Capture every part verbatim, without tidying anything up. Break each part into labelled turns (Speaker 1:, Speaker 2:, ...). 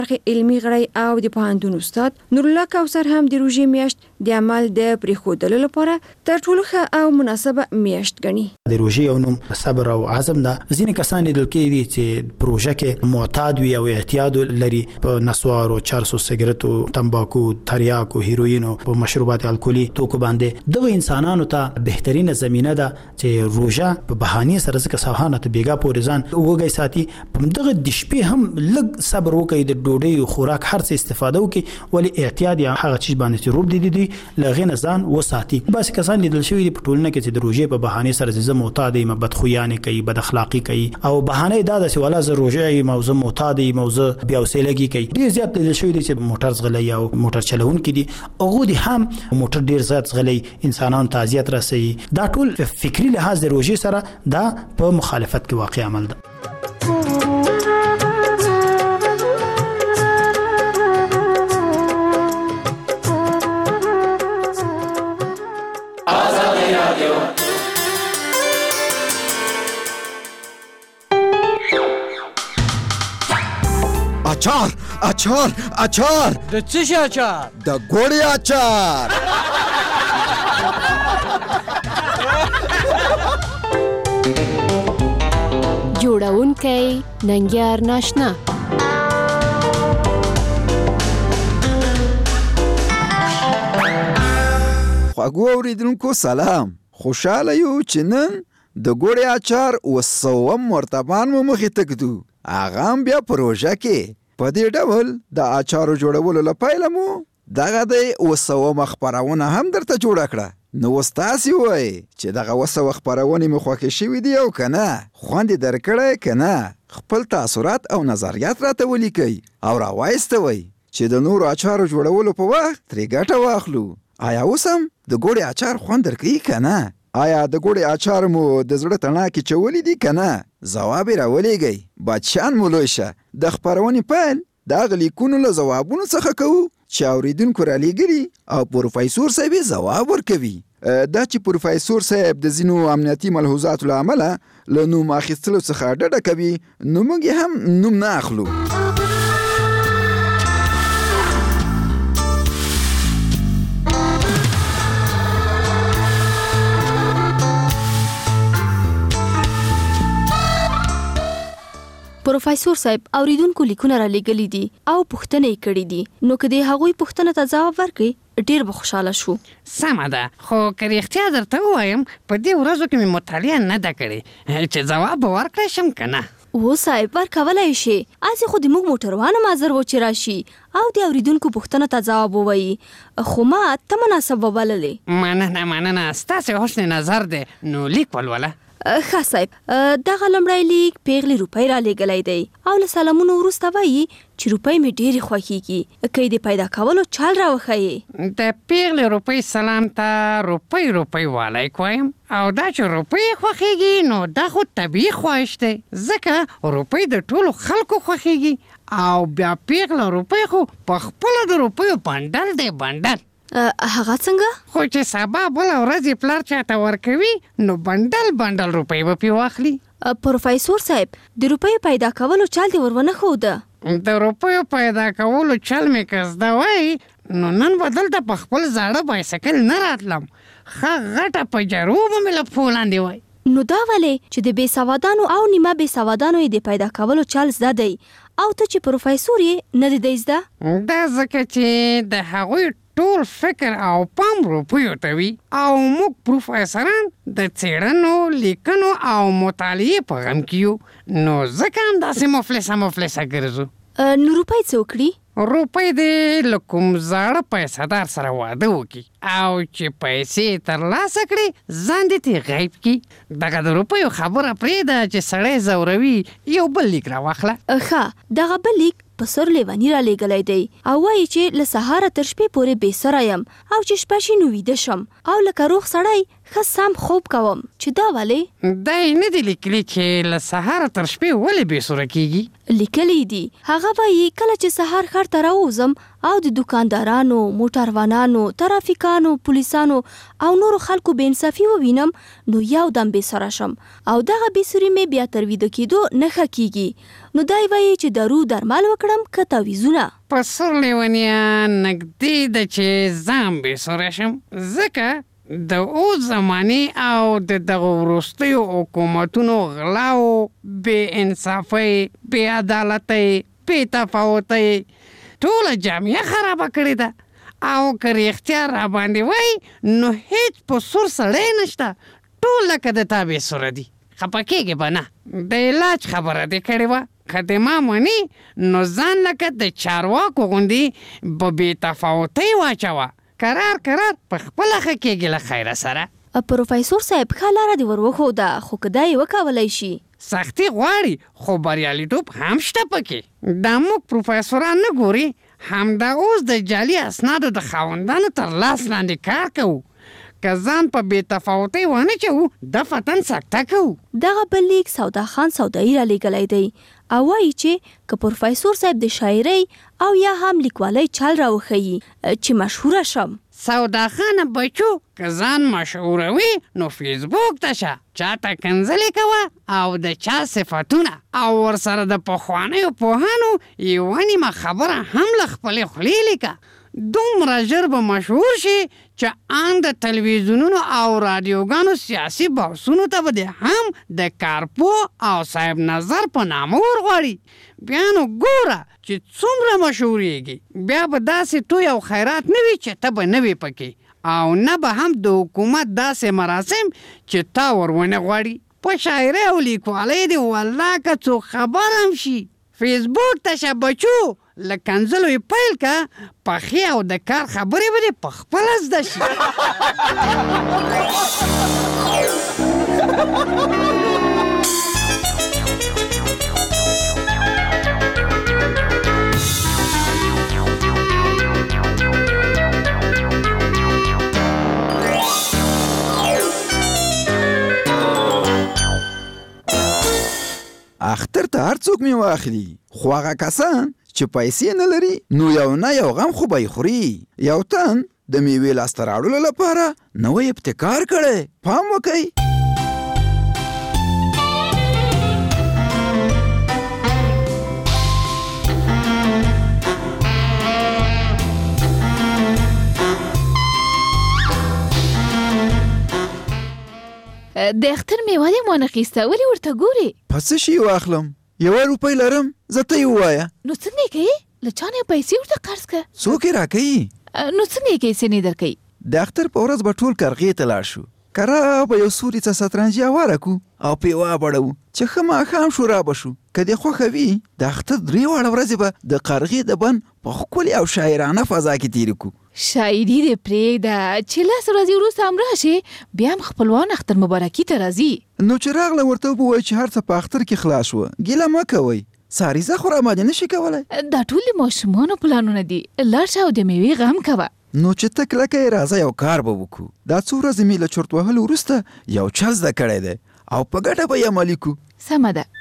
Speaker 1: علمي غړی او د پوهنتون استاد نورالله کوثر هم د روژې میاشت د عمل د پرېښودلو لپاره تر ټولو ښه او مناسبه میاشت ګڼي.
Speaker 2: د روژې یو نوم صبر او عزم ده. ځینې کسان لیدل کېږي چې پروژه کې معتاد وي او احتیاط لري په نسوارو، چرسو، سګرټو، تمباکو، تریاکو، هیروینو، په مشروبات الکولي توکو باندې. دغه انسانانو ته بهترینه زمینه ده چې روژه په بهانې سره ځکه سبحانه ته بیګا پورې ځان وږی ساتي. په دغه د شپې هم لږ صبر وکړي، د ډوډۍ او خوراک هر څه استفاده وکړي، ولې احتیاط یا هغه چیز باندې چې روب دي دي له هغې نه ځان وساتي. باسې کسان لیدل شوي دي په ټولنه کې چې د روژې په بهانې سره چې زه معتاد یم، بدخویانې کوي، بد اخلاقي کوي او بهانه یې دا ده چې والا زه روژه یم او زه معتاد یم او زه بې حوصلګي کوي. ډېر زیات لیدل شوي دي چې موټر ځغلي او موټر چلونکي دي، هغوی دي هم موټر ډېر زیات ځغلي، انسانانو ته اذیت رسوي. دا ټول فکري لحاظ د روژې سره دا په مخالفت کې واقع عمل ده.
Speaker 3: اچار اچار اچار
Speaker 4: د څه شي اچار؟
Speaker 3: د ګوړې اچار.
Speaker 5: جوړونکی ننګیار ناشنا.
Speaker 3: خواږو اوریدونکو سلام، خوشحاله یو چې نن د ګوړې اچار اوه سوم مرتبان مو مخې ته ږدو. هغه هم بیا په روژه کې. په دې ډول د اچارو جوړولو له پیله مو دغه د اوه سومه خپرونه هم درته جوړه کړه. نو اوس تاسې ووایئ چې دغه اوه سوه خپرونې مو خوښې شوي دي او که نه، خوند یې درکړی که نه. خپل تاثرات او نظریات راته ولیکئ او راوایستوئ چې د نورو اچارو جوړولو په وخت ترې ګټه واخلو. آیا اوس هم د ګوړې اچار خوند درکوي که نه؟ آیا د ګوړې اچار مو د زړه تڼاکې چولی دي که نه؟ ځواب یې راولېږئ. بچیان مو لوی شه. د خپرونې پیل د هغه لیکونو له ځوابونو څخه کوو چې اورېدونکو رالیږلي او پروفیسور صاحب یې ځواب ورکوي. دا چې پروفیسور صاحب د ځینو امنیتي ملحوظاتو له امله له نوم اخیستلو څخه ډډه کوي، نو موږ یې هم نوم نه اخلو.
Speaker 5: پروفیسور صاحب اوریدونکو لیکونه را لېږلي دي او پوښتنې یې کړي دي، نو که د هغوی پوښتنه ته ځواب ورکړي ډېر به خوشحاله شو.
Speaker 4: سمه ده، خو که رښتیا درته ووایم په دې ورځو کې مې مطالعه نه ده کړې چې ځواب به ورکړی شم که نه.
Speaker 5: و صاحب ورکولی شي. هسې خو د موږ موټروان حاضر و چې راشي او د اوریدونکو پوښتنه ته ځواب ووایي، خو ما ته مناسب وبللې.
Speaker 4: مننه مننه، ستاسې حسن نظر دی. نو لیک ولوله.
Speaker 5: ښه صاحب، دغه لومړی لیک پیغلې روپۍ را لېږلی دی او له سلامونو وروسته وایي چې روپۍ مې ډېرې خوښېږي، که یې د پیدا کولو چل راوښیې.
Speaker 4: د پیغلې روپۍ سلام ته روپۍ روپۍ والی وایم، او دا چې روپۍ یې خوښېږي نو دا خو طبیعي خواهش دی، ځکه روپۍ د ټولو خلکو خوښېږي او بیا پیغله روپۍ خو په خپله د روپیو بنډل دی بنډل.
Speaker 5: هغه څنګه؟
Speaker 4: خو چې سبا بله ورځ پلار چاته ورکوي نو بنډل بنډل روپۍ به پې واخلي.
Speaker 5: پروفیسور صاحب د روپیو پیدا کولو چل دې ور ونه ښوده؟
Speaker 4: د روپیو پیدا کولو چل مې که زده وای نو نن به دلته په خپل زاړه بایسکل نه راتلم، ښه غټه پجرو به مې له پښو لاندې وای.
Speaker 5: نو دا ولې چې د بې سوادانو او نیمه بې سوادانو یې د پیدا کولو چل زده دی او ته چې پروفیسور یې نه دی زده؟
Speaker 4: دا ځکه چې د هغوی ټول فکر او پام روپیو ته وي او موږ پروفیسران د څېړنو، لیکنو او مطالعې په غم کې یو، نو ځکه هم داسې مفلسه مفلسه ګرځو.
Speaker 5: نو روپۍ څه وکړي؟
Speaker 4: روپۍ دې له کوم زاړه پیسهدار سره واده وکړي او چې پیسې ترلاسه کړي ځان دې ترې غیب کړي. دغه د روپیو خبره پرېږده چې سړی ځوروي، یو بل لیک راواخله.
Speaker 5: ښه، دغه بل لیک په سر لیوني را لېږلی دی او وایي چې له سهاره تر شپې پورې بې سره یم او چې شپه شي نو ویده شم او لکه روغ سړی ښه سم خوب کوم چې دا ولې
Speaker 4: دا یې نه دي لیکلي چې له سهاره تر شپې ولې بېسوره کېږي؟
Speaker 5: لیکلی دي. هغه وایي کله چې سهار ښار ته راوځم او د دکاندارانو، موټروانانو، ترافیکانو، پولیسانو او نورو خلکو بې انصافي ووینم نو یو دم بېسره شم او دغه بېسوري مې بیا تر ویده کېدو نه ښه کېږي. نو دی وایي چې دارو درمل وکړم که تعویضونه.
Speaker 4: په سور لیونیان نږدې ده چې ځان بېسوره شم، ځکه د اوس زمانې او د دغه وروستیو حکومتونو غلاو، بې انصافۍ، بې عدالتۍ، بې تفاوتۍ ټوله جامعه خرابه کړې ده او که رښتیا راباندې وایي نو هیڅ په سور سړی نشته، ټول لکه د تا بېسوره دي. خفه کېږې به نه، د علاج خبره دې کړې وه، که دې ما مني نو ځان لکه د چارواکو غوندې په بې تفاوتۍ واچوه، قرار قرار په خپله ښه کېږي له خیره سره.
Speaker 5: پروفیسور صاحب ښه لاره دې ور وښوده، خو که دا یې وکولی شي.
Speaker 4: سختي غواړي خو بریالیتوب هم شته پکې. دا موږ پروفیسوران نه ګوري، همدا اوس د جعلي اسنادو د خاوندانو تر لاس لاندې کار کوو. که ځان په بې تفاوتۍ ونه چوو د فتن سکته کوو.
Speaker 5: دغه بل لیک سودا خان سودایي را لیږلی دی او وایي چې که پروفیسور صاحب د شاعرۍ او یا هم لیکوالۍ چل راوښیي چې مشهوره شم.
Speaker 4: سودا خانه بچو که ځان مشهوروي نو فیسبوک ته شه، چاته کنځلې کوه او د چا صفتونه او ورسره د پخوانیو پوهانو یوه نیمه خبره هم له خپلې خولې لیکه. دومره ژر به مشهور شي چې ان د تلویزیونونو او رادیوګانو سیاسي بحثونو ته به دې هم د کارپوه او صاحب نظر په نامه ورغواړي. بیا نو ګوره چې څومره مشهورېږي، بیا به داسې توی او خیرات نه وي چې ته به نه وي پکې او نه به هم د حکومت داسې مراسم چې تا ور ونه غواړي. په شاعرۍ او لیکوالۍ دې والله که څوک خبر هم شي، فیسبوک ته شه بچو، له کنځلو یې پیل که، پخې او د کار خبرې به دې په خپله زده شي.
Speaker 3: اختر ته هر څوک مې واخلي، خو هغه کسان چې پیسې نه لري نو یو نه یو غم خو به یې خوري. یو تن د میوې لاسته راوړلو لپاره نوی ابتکار کړی، پام وکئ.
Speaker 6: د اختر میوه دې مو نخیسته، ولې ورته ګورې؟
Speaker 3: په څه شي واخلم؟ یوه روپۍ لرم، زه ته یې ووایه.
Speaker 6: نو څنګه یې کوې؟ له چا نه پیسې ورته قرض که.
Speaker 3: څوک یې راکوي؟
Speaker 6: نو څنګه یې کوې سینې در کوي؟
Speaker 3: د اختر په ورځ به ټول کرغې ته لاړ شو، کرا به یو سوري څه سترنجي هواره کړو او پې وابړوو چې ښه ماښام شو را به شو. که دې خوښه وي د اختر درې واړه ورځې به د قرغې د بن په ښکلې او شاعرانه فضا کې تېرې کړو.
Speaker 6: شاعري دې پرېږده چې لس ورځې وروسته هم راشې، بیا هم خپلوان اختر مبارکي ته راځي.
Speaker 3: نو چې راغله ورته ووایي چې هر څه په اختر کې خلاص شوه، ګیله مه کوئ، ساریزه خو راباندې نه شي کولی.
Speaker 6: دا ټول د ماشومانو پلانونه دي، لاړ شه او د میوې غم کوه.
Speaker 3: نو چې ته کلکه یې راځه یو کار به وکړو. دا څو ورځې مې له چرت وهلو وروسته یو چل زده کړی دی او په ګډه به یې عملي کړو.
Speaker 6: سمه ده.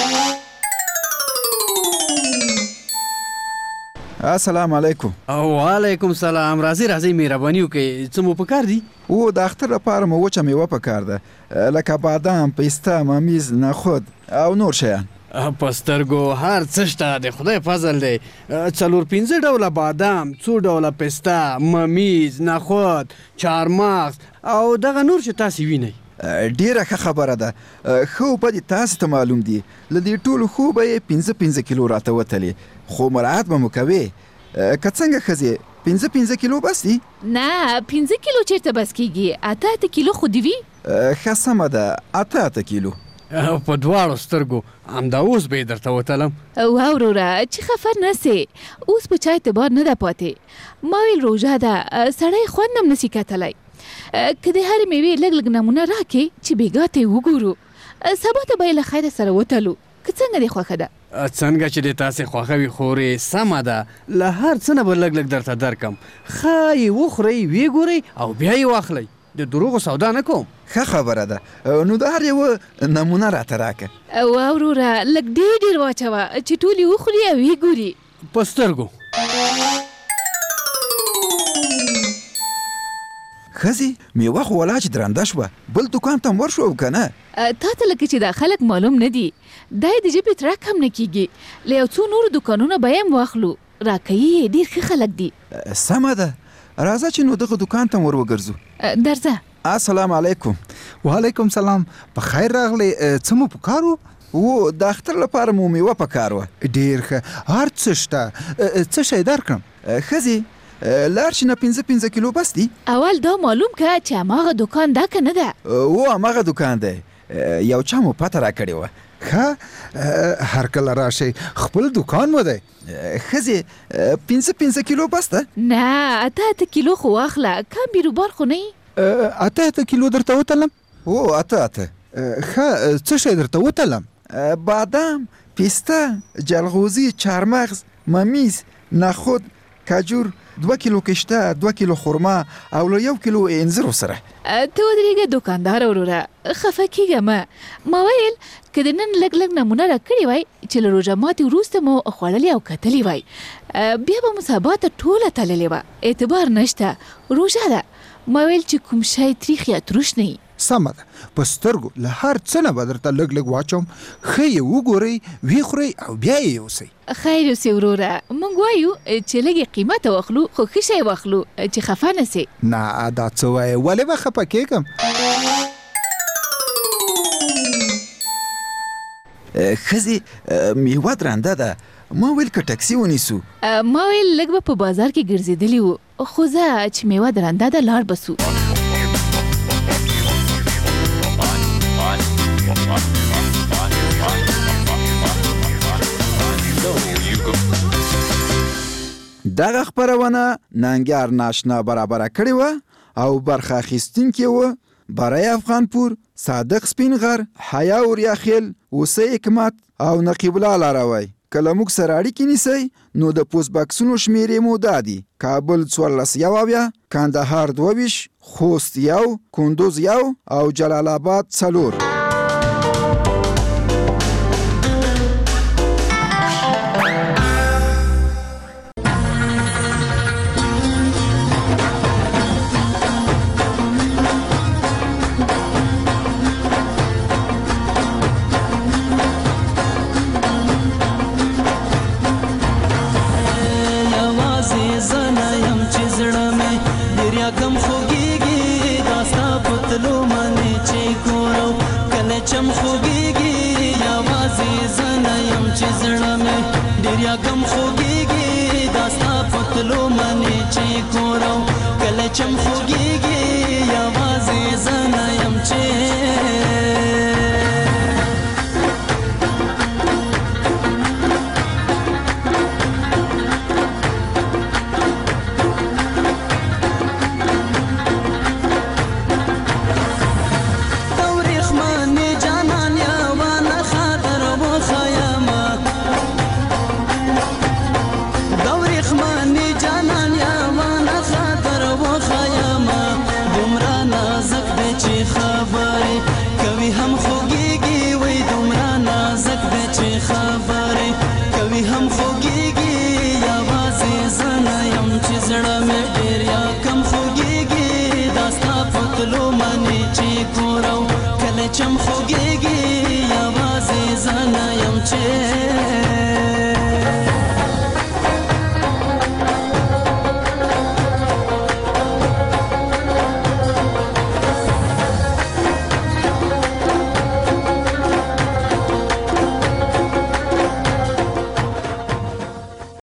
Speaker 3: السلام علیکم.
Speaker 7: وعلیکم سلام. راځئ راځئ مهرباني وکړئ، څه مو پکار دي؟
Speaker 3: او د اختر لپاره مو وچه میوه پکار ده، لکه بادام، پیسته، ممیز، نخود او نور شیان.
Speaker 7: په سترګو هر څه شته، د خدای فضل دی. څلور پنځه ډوله بادام، څو ډوله پیسته، ممیز، نخود، چهارمغز او دغه نور چې تاسې وینئ.
Speaker 3: ډیره ښه خبره ده. ښه به دې تاسې ته معلوم دي، له دې ټولو ښو به یې پنځه پنځه کیلو راته وتلې، خو مراعات به مو کوې. که څنګه ښځې پنځه پنځه کیلو بس دي؟
Speaker 6: نه، پنځه کیلو چېرته بس کېږي، اته اته کیلو خو دې وي.
Speaker 3: ښه سمه ده، اته اته کیلو.
Speaker 7: په دواړو سترګو همدا اوس به یې درته وتلم.
Speaker 6: وا وروره چې خفه نه سې، اوس په چا اعتبار نه ده پاتې. ما ویل روژه ده، سړی خوند هم نسي کتلی. که د هرې میوې لږ لږ نمونه راکې چې بېګا ته یې وګورو، سبا ته به یې له خیره سره وتلو. که څنګه دې خوښه ده؟
Speaker 7: څنګه چې دې تاسې خوښه وي خورې، سمه ده. له هر څه نه به لږ لږ درته درکم. ښه یې وخورئ، ویې ګورئ او بیا یې واخلئ. د دروغو سودا نه کوم.
Speaker 3: ښه خبره ده. نو د هر یو نمونه راته راکه.
Speaker 6: واوروره لږ ډېر ډېر واچوه چې ټول یې وخوري او یې ګوري.
Speaker 7: په سترګو.
Speaker 3: ښځې میوه خو ولا چې درنده شوه، بل دوکان ته م ورشو که نه؟
Speaker 6: تا ته لکه چې دا خلک معلوم نه دي، دا یې د ژبې ترک هم نه کېږي. له یو څو نورو دوکانونه به یې هم واخلو، راکوي یې ډېر ښه خلک دي.
Speaker 3: سمه ده، راځه چې نو دغه دوکان ته م ور وګرځو.
Speaker 6: درځه.
Speaker 3: السلام علیکم.
Speaker 8: وعلیکم سلام. په خیر راغلی. څه مو پکار و؟
Speaker 3: و د اختر لپاره مو میوه پکار وه.
Speaker 8: ډېر ښه، هر څه شته. څه شی درکړم؟
Speaker 3: ښځې لار چې نه پنځه پنځه کیلو بس دي.
Speaker 6: اول دا معلوم که چې هماغه دوکان دا که نه ده.
Speaker 3: و هماغه دوکان دی. یو چا مو پته را کړې وه.
Speaker 8: ښه، هر کله راشئ، خپل دوکان مو دی.
Speaker 3: ښځې پنځه پنځه کیلو بس ده؟
Speaker 6: نه، اته اته کیلو خو واخله، کم بیروبار خو نه یي.
Speaker 8: اته اته کیلو درته وتلم؟
Speaker 3: او اته اته.
Speaker 8: ښه، څه شی درته وتلم؟
Speaker 3: بادام، پیسته، جلغوزي، چارمغز، ممیز، نخود، کجور، دوه کیلو کشته، دوه کیلو خرما او له یو کیلو انځرو سره.
Speaker 6: ته ودرېږه دوکاندار وروره، خفه کېږه مه. ما ویل که د نن لږ لږ نمونه راکړې وای چې له روژه ماتې وروسته مو خوړلې او کتلې وای، بیا به مو سبا ته ټوله تللې وه. اعتبار نشته، روژه ده. ما ویل چې کوم شی تریخ یا تروش نه وي.
Speaker 8: سمه ده، په سترګو له هر څه نه به درته لږ لږ واچوم، ښه یې وګورئ، ویې خورئ او بیا یې یوسئ.
Speaker 6: خیر اوسې وروره، موږ وایو چې لږ یې قیمته واخلو، خو ښه شی واخلو چې خفه نه سې.
Speaker 8: نه دا څه وایې، ولې به خفه کېږم؟
Speaker 3: ښځې میوه درنده ده، ما ویل که ټکسي ونیسو.
Speaker 6: ما ویل لږ به په بازار کې ګرځېدلي وو، خو زه چې میوه درنده ده لاړ به سو.
Speaker 3: دغه خپرونه ننګیار ناشنا برابره کړې وه او برخه اخیستونکي وه برای افغانپور، صادق سپینغر، حیا اوریاخیل، اوسه حکمت او نقیب الله لاروی. که له موږ سره اړیکې نیسئ نو د پوسټ بکسونو شمېرې مو دا دي: کابل څوارلس یو اویا، کندهار دوه ویشت، خوست یو، کندوز یو او جلال آباد څلور.
Speaker 9: کم خوږیږي دا ستا پتلو منې چې کورو کله چم خوږیږي یوازې زه نه یم چې چم خوږیږي